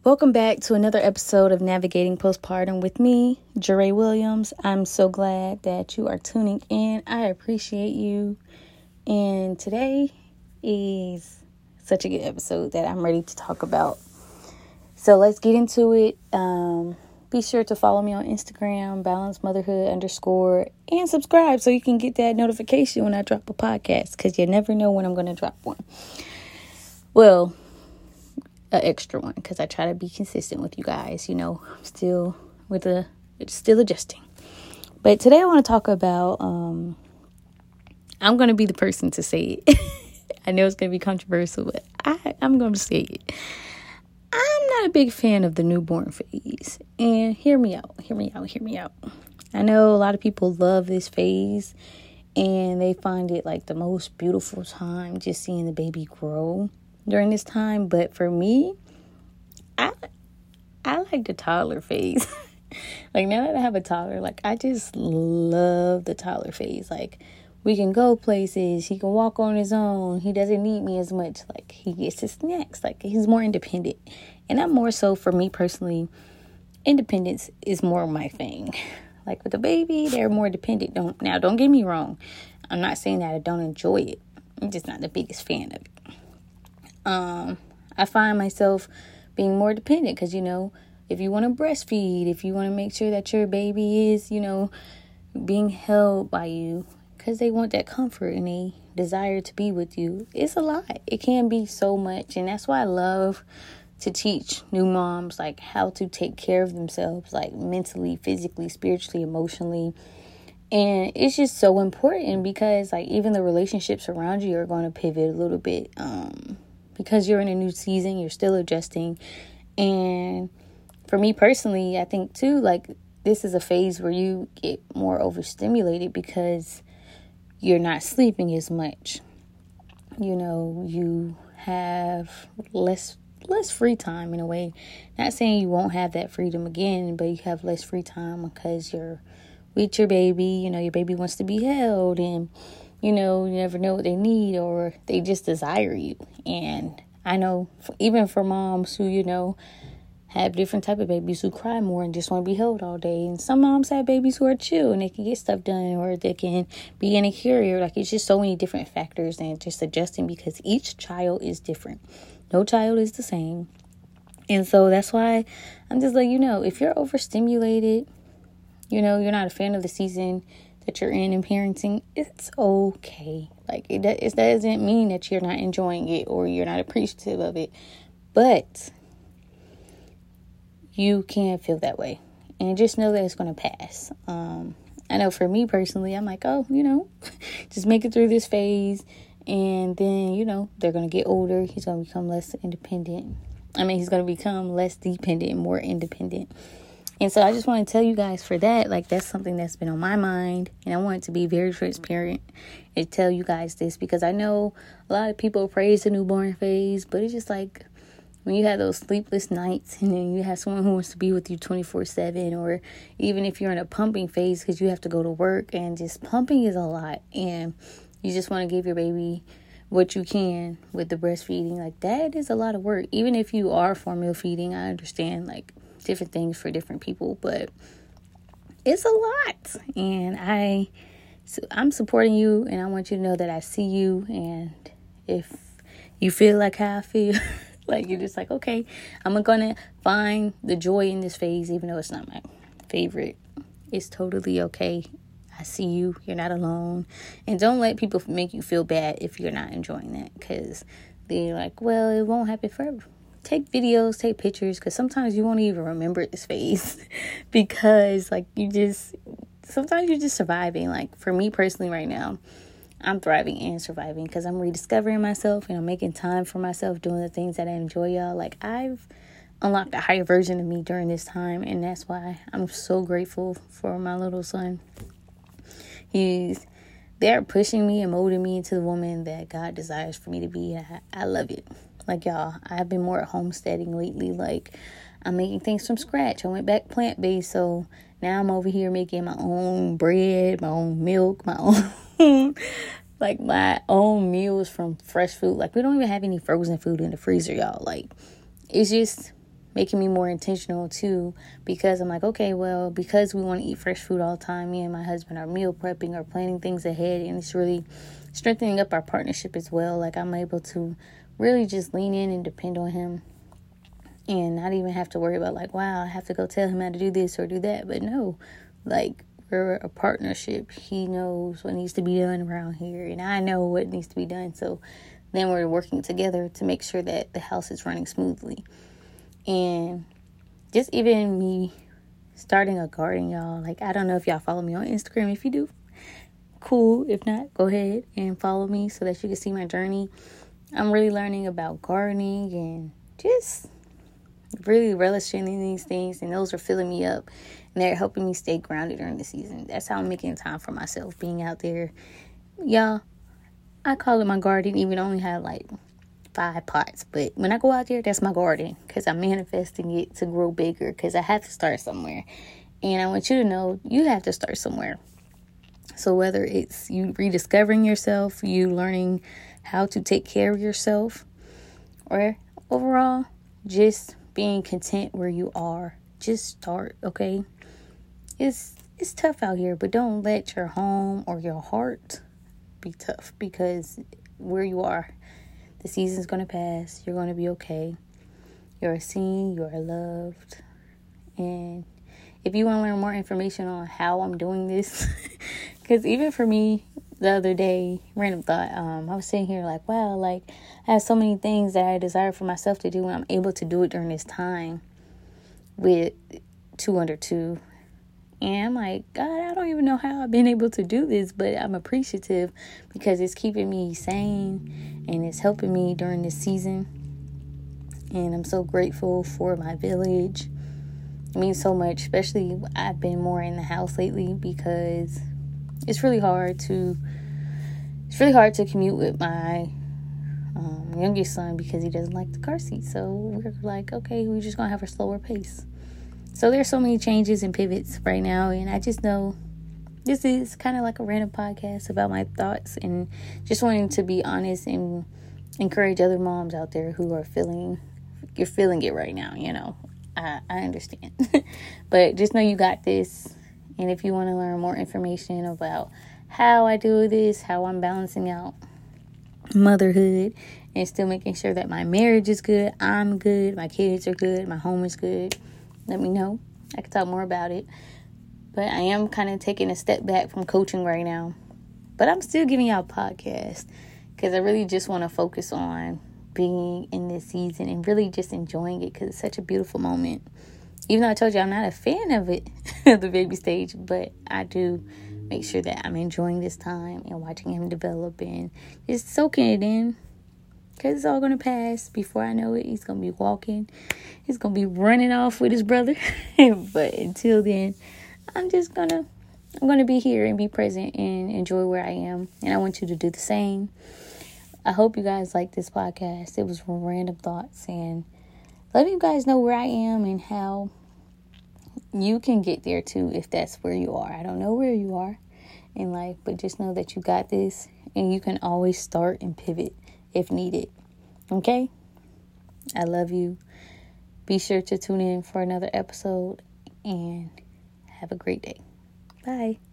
Welcome back to another episode of Navigating Postpartum with me, Jeray Williams. I'm so glad that you are tuning in. I appreciate you. And today is such a good episode that I'm ready to talk about. So let's get into it. Be sure to follow me on Instagram, balanceMotherhood_, and subscribe so you can get that notification when I drop a podcast, because you never know when I'm going to drop one. Well, an extra one, because I try to be consistent with you guys. You know, I'm still adjusting. But today I want to talk about, I'm going to be the person to say it. I know it's going to be controversial, but I'm going to say it. I'm not a big fan of the newborn phase. And hear me out. I know a lot of people love this phase and they find it like the most beautiful time, just seeing the baby grow during this time. But for me, I like the toddler phase. Like, now that I have a toddler, like, I just love the toddler phase. Like, we can go places, he can walk on his own, he doesn't need me as much, like, he gets his snacks, like, he's more independent. And I'm more so, for me personally, independence is more my thing. Like, with the baby, they're more dependent. Don't get me wrong, I'm not saying that I don't enjoy it, I'm just not the biggest fan of it. I find myself being more dependent because, you know, if you want to breastfeed, if you want to make sure that your baby is, you know, being held by you, because they want that comfort and they desire to be with you, it's a lot. It can be so much. And that's why I love to teach new moms, like, how to take care of themselves, like, mentally, physically, spiritually, emotionally. And it's just so important because, like, even the relationships around you are going to pivot a little bit. Because you're in a new season, you're still adjusting. And for me personally, I think too, like, this is a phase where you get more overstimulated because you're not sleeping as much. You know, you have less free time in a way. Not saying you won't have that freedom again, but you have less free time because you're with your baby. You know, your baby wants to be held, and you know, you never know what they need, or they just desire you. And I know even for moms who, you know, have different type of babies who cry more and just want to be held all day. And some moms have babies who are chill and they can get stuff done, or they can be in a carrier. Like, it's just so many different factors, and just adjusting because each child is different. No child is the same. And so that's why I'm just like, you know, if you're overstimulated, you know, you're not a fan of the season that you're in parenting, it's okay. Like, it doesn't mean that you're not enjoying it or you're not appreciative of it, but you can feel that way, and just know that it's going to pass. I know for me personally, I'm like, oh, you know, just make it through this phase, and then, you know, they're going to get older. He's going to become less independent. He's going to become less dependent and more independent. And so I just want to tell you guys for that, like, that's something that's been on my mind. And I want to be very transparent and tell you guys this, because I know a lot of people praise the newborn phase, but it's just like when you have those sleepless nights and then you have someone who wants to be with you 24/7, or even if you're in a pumping phase because you have to go to work, and just pumping is a lot. And you just want to give your baby what you can with the breastfeeding. Like, that is a lot of work. Even if you are formula feeding, I understand, like, different things for different people, but it's a lot. And I'm supporting you, and I want you to know that I see you. And if you feel like how I feel, like, you're just like, okay, I'm gonna find the joy in this phase, even though it's not my favorite. It's totally okay. I see you. You're not alone. And don't let people make you feel bad if you're not enjoying that, because they're like, well, it won't happen forever. Take videos, take pictures, because sometimes you won't even remember this phase because, like, sometimes you're just surviving. Like, for me personally right now, I'm thriving and surviving because I'm rediscovering myself, and I'm making time for myself, doing the things that I enjoy, y'all. Like, I've unlocked a higher version of me during this time, and that's why I'm so grateful for my little son. They're pushing me and molding me into the woman that God desires for me to be. I love it. Like, y'all, I've been more at homesteading lately. Like, I'm making things from scratch. I went back plant-based, so now I'm over here making my own bread, my own milk, my own, like, my own meals from fresh food. Like, we don't even have any frozen food in the freezer, y'all. Like, it's just making me more intentional too, because I'm like, okay, well, because we want to eat fresh food all the time, me and my husband are meal prepping or planning things ahead, and it's really strengthening up our partnership as well. Like, I'm able to really just lean in and depend on him and not even have to worry about like, wow, I have to go tell him how to do this or do that. But no, like, we're a partnership. He knows what needs to be done around here, and I know what needs to be done. So then we're working together to make sure that the house is running smoothly. And just even me starting a garden, y'all. Like, I don't know if y'all follow me on Instagram. If you do, cool. If not, go ahead and follow me so that you can see my journey. I'm really learning about gardening and just really relishing in these things, and those are filling me up, and they're helping me stay grounded during the season. That's how I'm making time for myself, being out there. Y'all, I call it my garden, even only have like 5 pots, but when I go out there, that's my garden, because I'm manifesting it to grow bigger, because I have to start somewhere, and I want you to know you have to start somewhere. So whether it's you rediscovering yourself, you learning how to take care of yourself, or overall just being content where you are, just start, okay? It's tough out here, but don't let your home or your heart be tough, because where you are, the season's going to pass. You're going to be okay. You're seen, you're loved. And if you want to learn more information on how I'm doing this, because even for me, the other day, random thought, I was sitting here like, wow, like, I have so many things that I desire for myself to do, and I'm able to do it during this time with 2 under 2. And I'm like, God, I don't even know how I've been able to do this, but I'm appreciative because it's keeping me sane and it's helping me during this season. And I'm so grateful for my village. It means so much, especially I've been more in the house lately because it's really hard to commute with my youngest son because he doesn't like the car seat. So we're like, okay, we're just gonna have a slower pace. So there's so many changes and pivots right now, and I just know this is kind of like a random podcast about my thoughts and just wanting to be honest and encourage other moms out there who are feeling it right now. You know, I understand, but just know you got this. And if you want to learn more information about how I do this, how I'm balancing out motherhood and still making sure that my marriage is good, I'm good, my kids are good, my home is good, let me know. I can talk more about it. But I am kind of taking a step back from coaching right now. But I'm still giving y'all podcasts because I really just want to focus on being in this season and really just enjoying it because it's such a beautiful moment. Even though I told you I'm not a fan of it, the baby stage, but I do make sure that I'm enjoying this time and watching him develop and just soaking it in. Because it's all going to pass. Before I know it, he's going to be walking. He's going to be running off with his brother. But until then, I'm going to be here and be present and enjoy where I am. And I want you to do the same. I hope you guys like this podcast. It was random thoughts. And let you guys know where I am and how you can get there too if that's where you are. I don't know where you are in life, but just know that you got this. And you can always start and pivot if needed. Okay? I love you. Be sure to tune in for another episode and have a great day. Bye.